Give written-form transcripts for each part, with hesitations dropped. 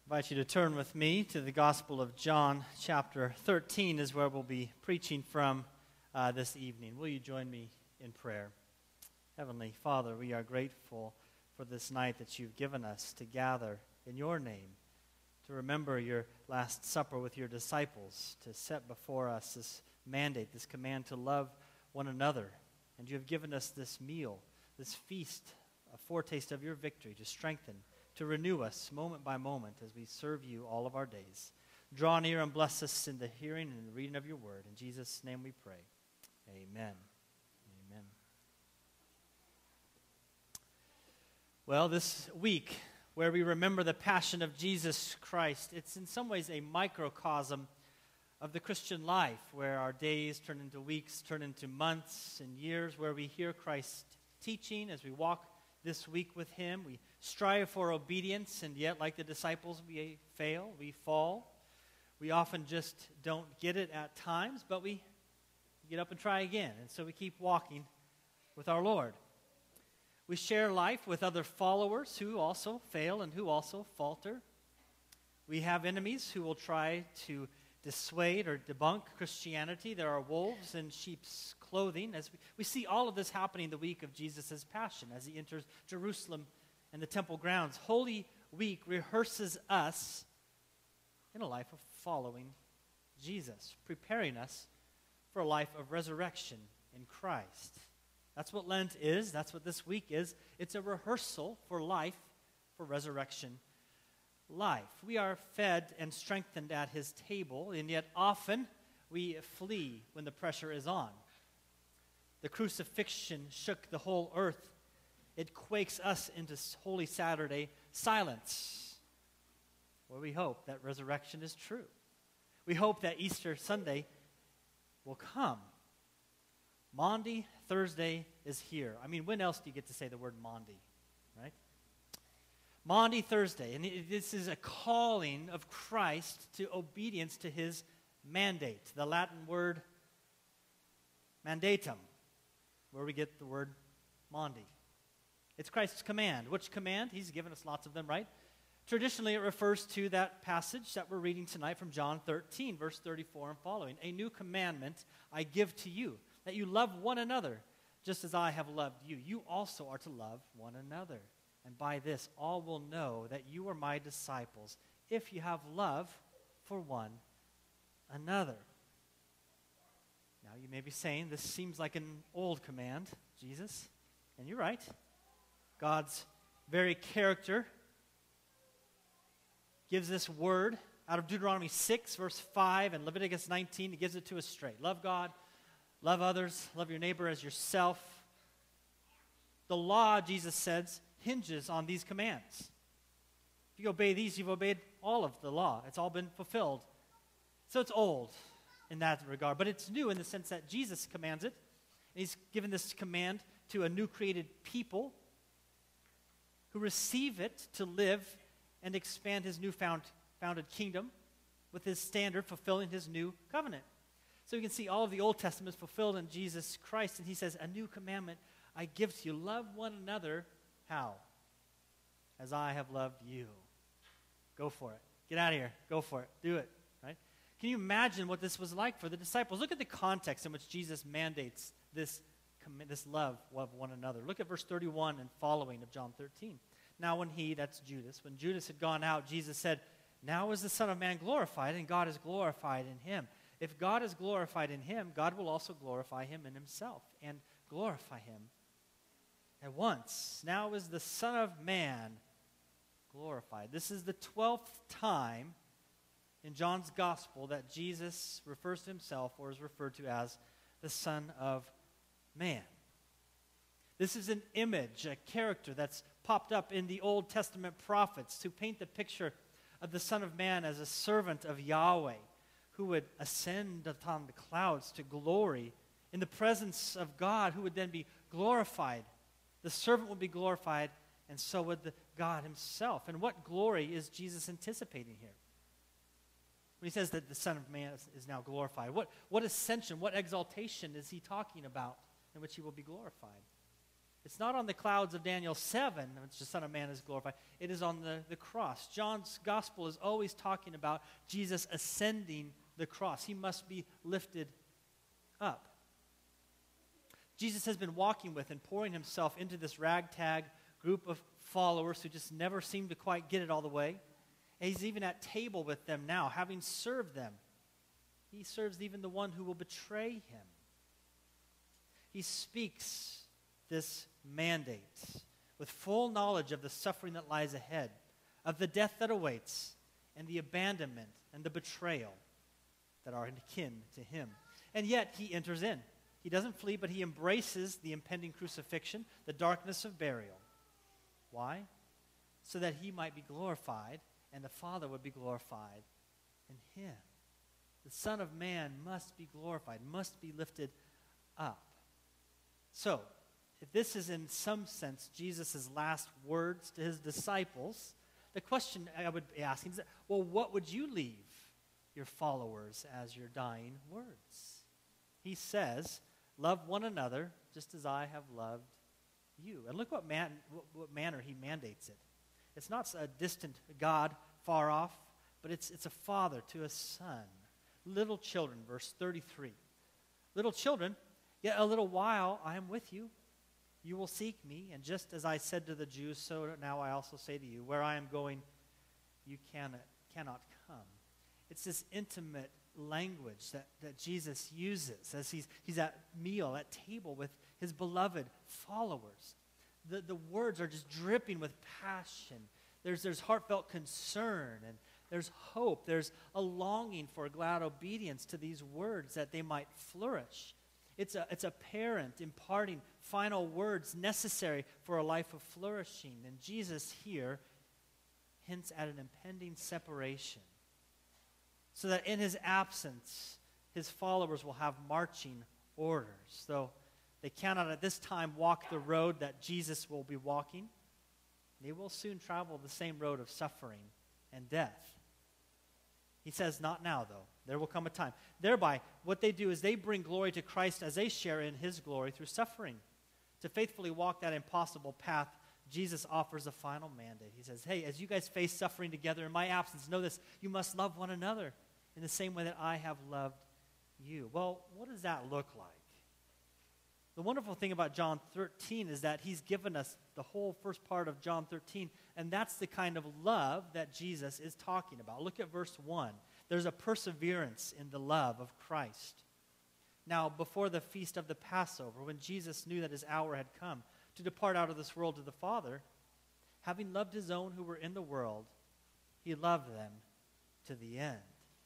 invite you to turn with me to the Gospel of John, chapter 13 is where we'll be preaching from this evening. Will you join me in prayer? Heavenly Father, we are grateful for this night that you've given us to gather in your name, to remember your Last Supper with your disciples, to set before us this mandate, this command to love one another. And you have given us this meal, this feast, a foretaste of your victory to strengthen, to renew us moment by moment as we serve you all of our days. Draw near and bless us in the hearing and the reading of your word. In Jesus' name we pray. Amen. Amen. Well, this week, where we remember the passion of Jesus Christ, it's in some ways a microcosm of the Christian life, where our days turn into weeks, turn into months and years, where we hear Christ's teaching as we walk this week with him. We strive for obedience, and yet, like the disciples, we fail, we fall. We often just don't get it at times, but we get up and try again. And so we keep walking with our Lord. We share life with other followers who also fail and who also falter. We have enemies who will try to dissuade or debunk Christianity. There are wolves in sheep's clothing. As we see all of this happening the week of Jesus' passion as he enters Jerusalem and the temple grounds. Holy Week rehearses us in a life of following Jesus, preparing us for a life of resurrection in Christ. That's what Lent is. That's what this week is. It's a rehearsal for life, for resurrection life. We are fed and strengthened at his table, and yet often we flee when the pressure is on. The crucifixion shook the whole earth. It quakes us into Holy Saturday silence, where we hope that resurrection is true. We hope that Easter Sunday will come. Maundy Thursday is here. I mean, when else do you get to say the word Maundy, right? Maundy Thursday, and this is a calling of Christ to obedience to his mandate, the Latin word mandatum, where we get the word Maundy. It's Christ's command. Which command? He's given us lots of them, right? Traditionally, it refers to that passage that we're reading tonight from John 13, verse 34 and following. A new commandment I give to you, that you love one another, just as I have loved you. You also are to love one another. And by this, all will know that you are my disciples, if you have love for one another. Now, you may be saying, this seems like an old command, Jesus. And you're right. God's very character gives this word out of Deuteronomy 6, verse 5, and Leviticus 19. He gives it to us straight. Love God, love others, love your neighbor as yourself. The law, Jesus says, hinges on these commands. If you obey these, you've obeyed all of the law. It's all been fulfilled. So it's old in that regard, but it's new in the sense that Jesus commands it. And he's given this command to a new created people who receive it to live and expand his founded kingdom with his standard, fulfilling his new covenant. So you can see all of the Old Testament is fulfilled in Jesus Christ, and he says, a new commandment I give to you. Love one another. How? As I have loved you. Go for it. Get out of here. Go for it. Do it. Right? Can you imagine what this was like for the disciples? Look at the context in which Jesus mandates this love of one another. Look at verse 31 and following of John 13. Now when that's Judas, when Judas had gone out, Jesus said, now is the Son of Man glorified, and God is glorified in him. If God is glorified in him, God will also glorify him in himself and glorify him at once. Now is the Son of Man glorified. This is the 12th time in John's Gospel that Jesus refers to himself or is referred to as the Son of Man. This is an image, a character that's popped up in the Old Testament prophets to paint the picture of the Son of Man as a servant of Yahweh who would ascend upon the clouds to glory in the presence of God, who would then be glorified. The servant would be glorified, and so would God himself. And what glory is Jesus anticipating here? When he says that the Son of Man is now glorified, what ascension, what exaltation is he talking about in which he will be glorified? It's not on the clouds of Daniel 7, which the Son of Man is glorified. It is on the cross. John's gospel is always talking about Jesus ascending the cross. He must be lifted up. Jesus has been walking with and pouring himself into this ragtag group of followers who just never seem to quite get it all the way. And he's even at table with them now, having served them. He serves even the one who will betray him. He speaks this mandate with full knowledge of the suffering that lies ahead, of the death that awaits, and the abandonment and the betrayal that are akin to him. And yet he enters in. He doesn't flee, but he embraces the impending crucifixion, the darkness of burial. Why? So that he might be glorified and the Father would be glorified in him. The Son of Man must be glorified, must be lifted up. So, if this is in some sense Jesus' last words to his disciples, the question I would be asking is, well, what would you leave your followers as your dying words? He says, love one another just as I have loved you. And look what manner he mandates it. It's not a distant God far off, but it's a father to a son. Little children, verse 33. Little children, yet a little while I am with you. You will seek me, and just as I said to the Jews, so now I also say to you, where I am going, you cannot come. It's this intimate language that Jesus uses as he's at meal, at table with his beloved followers. The words are just dripping with passion. There's heartfelt concern, and there's hope. There's a longing for glad obedience to these words that they might flourish. It's a parent imparting final words necessary for a life of flourishing. And Jesus here hints at an impending separation, so that in his absence, his followers will have marching orders. Though they cannot at this time walk the road that Jesus will be walking, they will soon travel the same road of suffering and death. He says, not now, though. There will come a time. Thereby, what they do is they bring glory to Christ as they share in his glory through suffering. To faithfully walk that impossible path, Jesus offers a final mandate. He says, hey, as you guys face suffering together in my absence, know this, you must love one another in the same way that I have loved you. Well, what does that look like? The wonderful thing about John 13 is that he's given us the whole first part of John 13, and that's the kind of love that Jesus is talking about. Look at verse 1. There's a perseverance in the love of Christ. Now, before the feast of the Passover, when Jesus knew that his hour had come to depart out of this world to the Father, having loved his own who were in the world, he loved them to the end.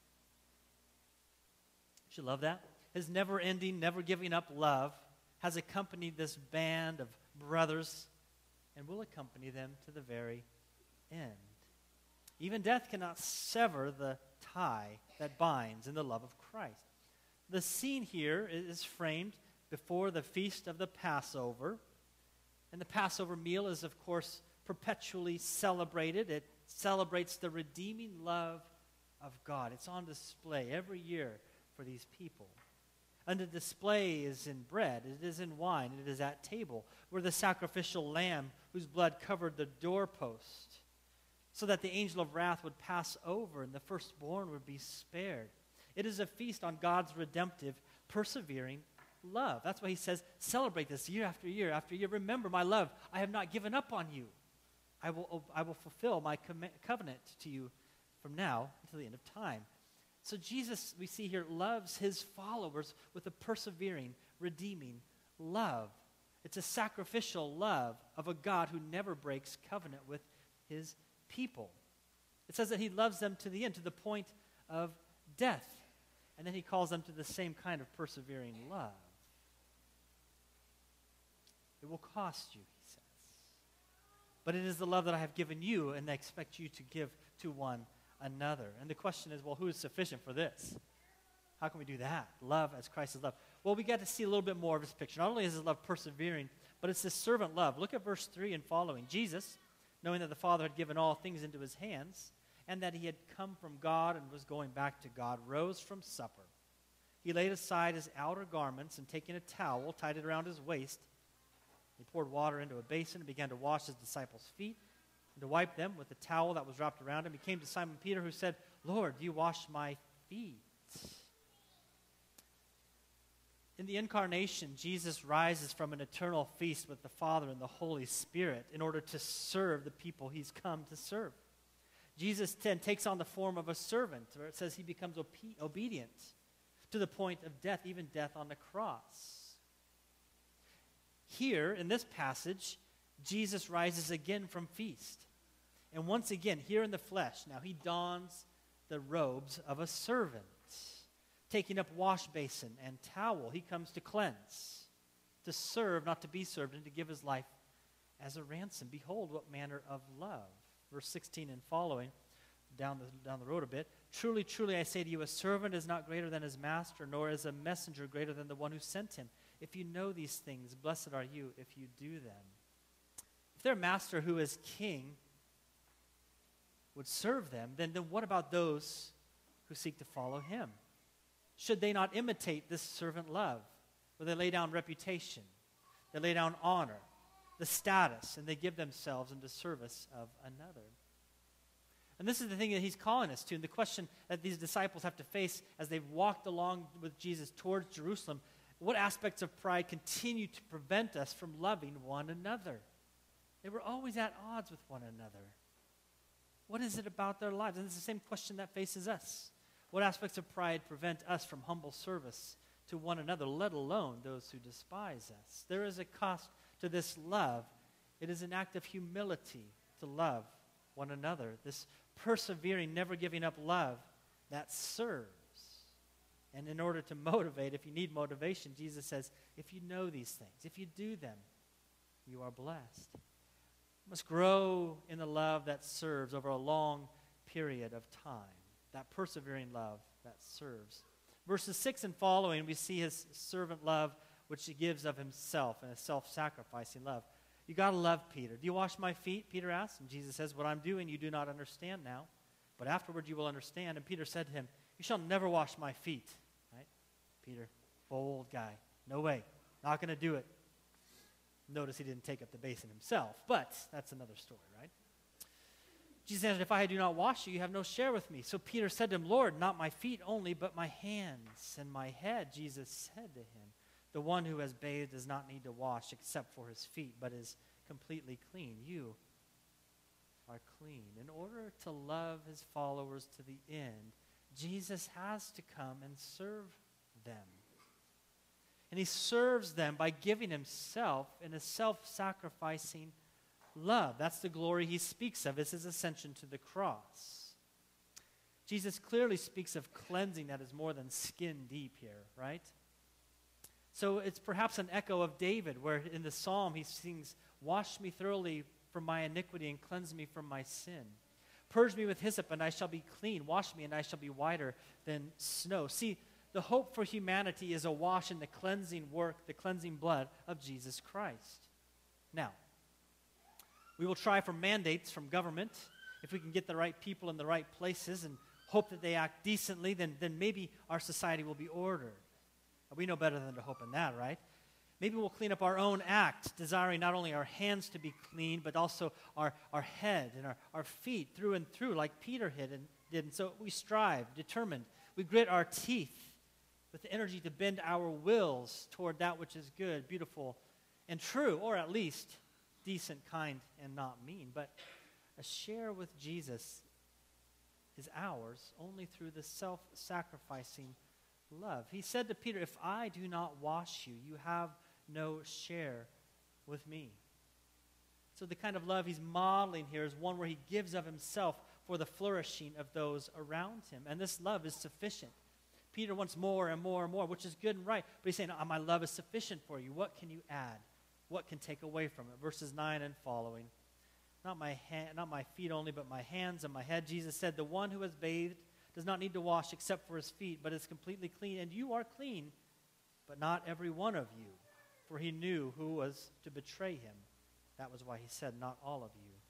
You love that? His never-ending, never-giving up love has accompanied this band of brothers and will accompany them to the very end. Even death cannot sever the tie that binds in the love of Christ. The scene here is framed before the feast of the Passover, and the Passover meal is, of course, perpetually celebrated. It celebrates the redeeming love of God. It's on display every year for these people. And the display is in bread, it is in wine, it is at table, where the sacrificial lamb whose blood covered the doorpost, so that the angel of wrath would pass over and the firstborn would be spared. It is a feast on God's redemptive, persevering love. That's why he says, celebrate this year after year after year. Remember my love. I have not given up on you. I will fulfill my covenant to you from now until the end of time. So Jesus, we see here, loves his followers with a persevering, redeeming love. It's a sacrificial love of a God who never breaks covenant with his people. It says that he loves them to the end, to the point of death. And then he calls them to the same kind of persevering love. It will cost you, he says. But it is the love that I have given you, and I expect you to give to one another. And the question is, well, who is sufficient for this? How can we do that? Love as Christ is love. Well, we got to see a little bit more of his picture. Not only is his love persevering, but it's this servant love. Look at verse 3 and following. Jesus, knowing that the Father had given all things into his hands, and that he had come from God and was going back to God, rose from supper. He laid aside his outer garments, and taking a towel, tied it around his waist. He poured water into a basin and began to wash his disciples' feet and to wipe them with the towel that was wrapped around him. He came to Simon Peter, who said, "Lord, do you wash my feet?" In the incarnation, Jesus rises from an eternal feast with the Father and the Holy Spirit in order to serve the people he's come to serve. Jesus then takes on the form of a servant, where it says he becomes obedient to the point of death, even death on the cross. Here, in this passage, Jesus rises again from feast. And once again, here in the flesh, now he dons the robes of a servant. Taking up wash basin and towel, he comes to cleanse, to serve, not to be served, and to give his life as a ransom. Behold, what manner of love. Verse 16 and following, down the road a bit. Truly, truly, I say to you, a servant is not greater than his master, nor is a messenger greater than the one who sent him. If you know these things, blessed are you if you do them. If their master who is king would serve them, then what about those who seek to follow him? Should they not imitate this servant love, where they lay down reputation, they lay down honor, the status, and they give themselves into service of another? And this is the thing that he's calling us to, and the question that these disciples have to face as they've walked along with Jesus towards Jerusalem: what aspects of pride continue to prevent us from loving one another? They were always at odds with one another. What is it about their lives? And it's the same question that faces us. What aspects of pride prevent us from humble service to one another, let alone those who despise us? There is a cost to this love. It is an act of humility to love one another. This persevering, never giving up love that serves. And in order to motivate, if you need motivation, Jesus says, if you know these things, if you do them, you are blessed. You must grow in the love that serves over a long period of time. That persevering love that serves. Verses 6 and following, we see his servant love, which he gives of himself, and a self-sacrificing love. You got to love Peter. Do you wash my feet? Peter asked. And Jesus says, what I'm doing you do not understand now, but afterward you will understand. And Peter said to him, you shall never wash my feet. Right? Peter, bold guy. No way. Not going to do it. Notice he didn't take up the basin himself, but that's another story, right? Jesus answered, if I do not wash you, you have no share with me. So Peter said to him, Lord, not my feet only, but my hands and my head. Jesus said to him, the one who has bathed does not need to wash except for his feet, but is completely clean. You are clean. In order to love his followers to the end, Jesus has to come and serve them. And he serves them by giving himself in a self-sacrificing love. That's the glory he speaks of. It's his ascension to the cross. Jesus clearly speaks of cleansing that is more than skin deep here, right? So it's perhaps an echo of David, where in the psalm he sings, wash me thoroughly from my iniquity and cleanse me from my sin. Purge me with hyssop and I shall be clean. Wash me and I shall be whiter than snow. See, the hope for humanity is awash in the cleansing work, the cleansing blood of Jesus Christ. Now, we will try for mandates from government. If we can get the right people in the right places and hope that they act decently, then maybe our society will be ordered. We know better than to hope in that, right? Maybe we'll clean up our own act, desiring not only our hands to be clean, but also our head and our feet through and through, like Peter did. And so we strive, determined. We grit our teeth with the energy to bend our wills toward that which is good, beautiful, and true, or at least decent, kind, and not mean. But a share with Jesus is ours only through the self-sacrificing love. He said to Peter, if I do not wash you, you have no share with me. So the kind of love he's modeling here is one where he gives of himself for the flourishing of those around him. And this love is sufficient. Peter wants more and more and more, which is good and right. But he's saying, my love is sufficient for you. What can you add? What can take away from it? Verses 9 and following. Not my feet only, but my hands and my head. Jesus said, the one who has bathed does not need to wash except for his feet, but is completely clean. And you are clean, but not every one of you. For he knew who was to betray him. That was why he said, not all of you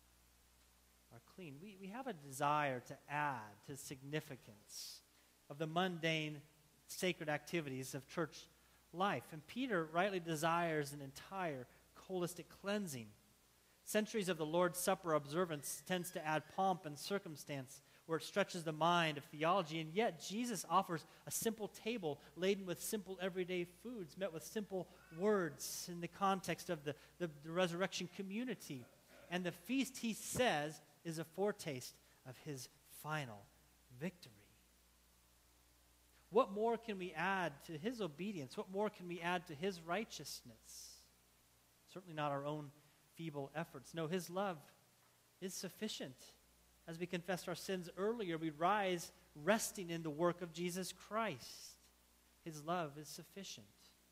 are clean. We have a desire to add to significance of the mundane, sacred activities of church life. And Peter rightly desires an entire holistic cleansing. Centuries of the Lord's Supper observance tends to add pomp and circumstance where it stretches the mind of theology, and yet Jesus offers a simple table laden with simple everyday foods, met with simple words in the context of the resurrection community. And the feast, he says, is a foretaste of his final victory. What more can we add to his obedience? What more can we add to his righteousness? Certainly not our own feeble efforts. No, his love is sufficient. As we confessed our sins earlier, we rise resting in the work of Jesus Christ. His love is sufficient.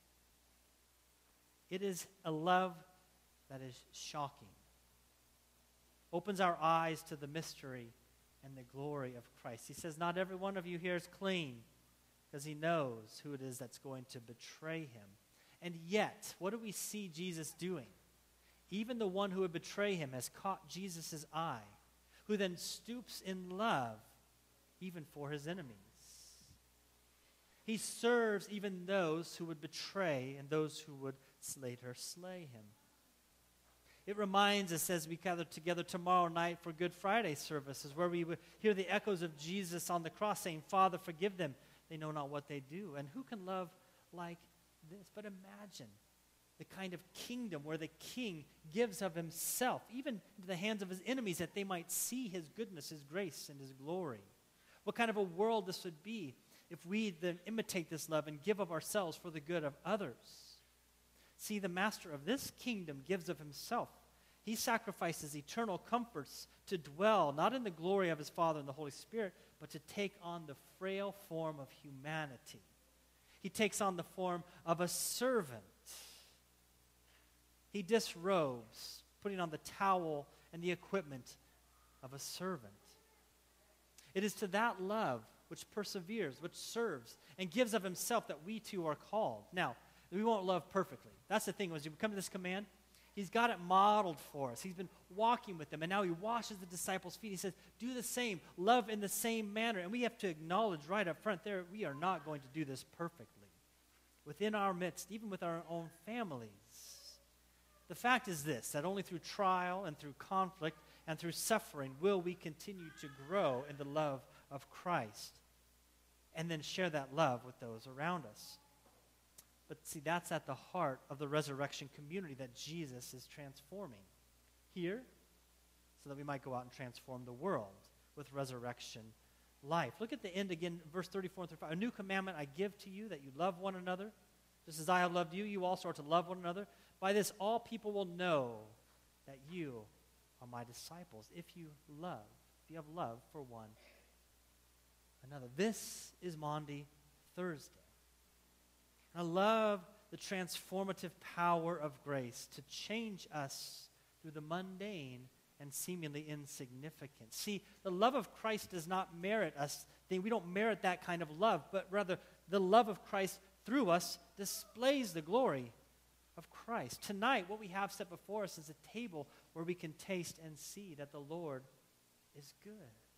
It is a love that is shocking. Opens our eyes to the mystery and the glory of Christ. He says, not every one of you here is clean, because he knows who it is that's going to betray him. And yet, what do we see Jesus doing? Even the one who would betray him has caught Jesus' eye, who then stoops in love even for his enemies. He serves even those who would betray and those who would later slay him. It reminds us as we gather together tomorrow night for Good Friday services, where we would hear the echoes of Jesus on the cross saying, Father, forgive them. They know not what they do. And who can love like this? But imagine the kind of kingdom where the king gives of himself, even into the hands of his enemies, that they might see his goodness, his grace, and his glory. What kind of a world this would be if we then imitate this love and give of ourselves for the good of others. See, the master of this kingdom gives of himself. He sacrifices eternal comforts to dwell not in the glory of his Father and the Holy Spirit, but to take on the frail form of humanity. He takes on the form of a servant. He disrobes, putting on the towel and the equipment of a servant. It is to that love which perseveres, which serves, and gives of himself that we too are called. Now, we won't love perfectly. That's the thing. As you come to this command, he's got it modeled for us. He's been walking with them, and now he washes the disciples' feet. He says, do the same. Love in the same manner. And we have to acknowledge right up front there, we are not going to do this perfectly. Within our midst, even with our own families. The fact is this, that only through trial and through conflict and through suffering will we continue to grow in the love of Christ and then share that love with those around us. But see, that's at the heart of the resurrection community that Jesus is transforming here so that we might go out and transform the world with resurrection life. Look at the end again, verse 34 and 35. A new commandment I give to you, that you love one another. Just as I have loved you, you also are to love one another. By this all people will know that you are my disciples, if you have love for one another. This is Maundy Thursday. I love the transformative power of grace to change us through the mundane and seemingly insignificant. See, the love of Christ does not merit us. We don't merit that kind of love, but rather the love of Christ through us displays the glory of Christ. Tonight, what we have set before us is a table where we can taste and see that the Lord is good.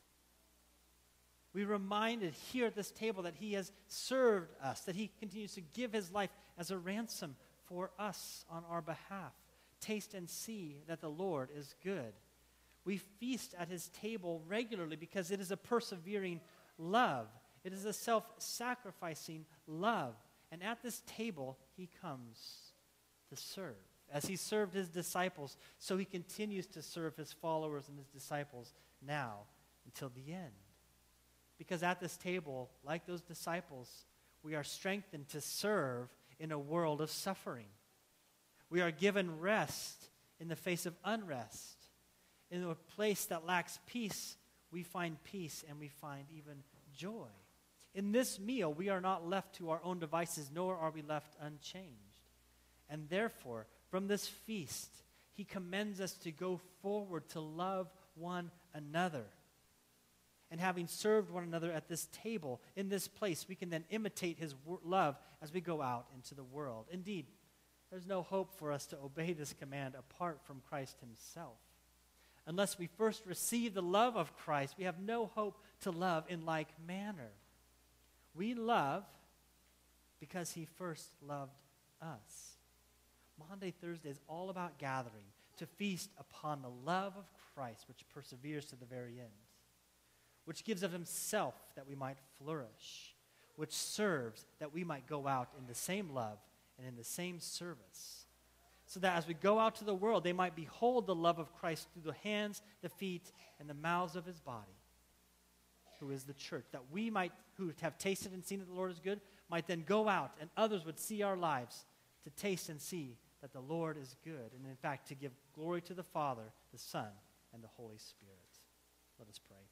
We're reminded here at this table that he has served us, that he continues to give his life as a ransom for us on our behalf. Taste and see that the Lord is good. We feast at his table regularly because it is a persevering love. It is a self-sacrificing love. And at this table, he comes to serve. As he served his disciples, so he continues to serve his followers and his disciples now until the end. Because at this table, like those disciples, we are strengthened to serve in a world of suffering. We are given rest in the face of unrest. In a place that lacks peace, we find peace and we find even joy. In this meal, we are not left to our own devices, nor are we left unchanged. And therefore, from this feast, he commends us to go forward to love one another. And having served one another at this table, in this place, we can then imitate his love as we go out into the world. Indeed, there's no hope for us to obey this command apart from Christ himself. Unless we first receive the love of Christ, we have no hope to love in like manner. We love because he first loved us. Maundy Thursday is all about gathering to feast upon the love of Christ, which perseveres to the very end, which gives of himself that we might flourish, which serves that we might go out in the same love and in the same service, so that as we go out to the world, they might behold the love of Christ through the hands, the feet, and the mouths of his body, who is the church, that we might, who have tasted and seen that the Lord is good, might then go out and others would see our lives to taste and see that the Lord is good, and in fact to give glory to the Father, the Son, and the Holy Spirit. Let us pray.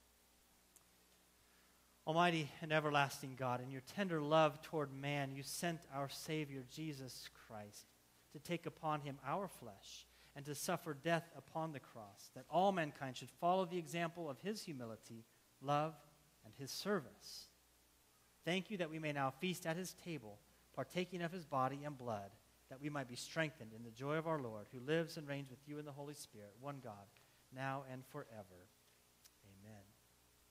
Almighty and everlasting God, in your tender love toward man, you sent our Savior, Jesus Christ, to take upon him our flesh and to suffer death upon the cross, that all mankind should follow the example of his humility, love, and his service. Thank you that we may now feast at his table, partaking of his body and blood, that we might be strengthened in the joy of our Lord, who lives and reigns with you in the Holy Spirit, one God, now and forever.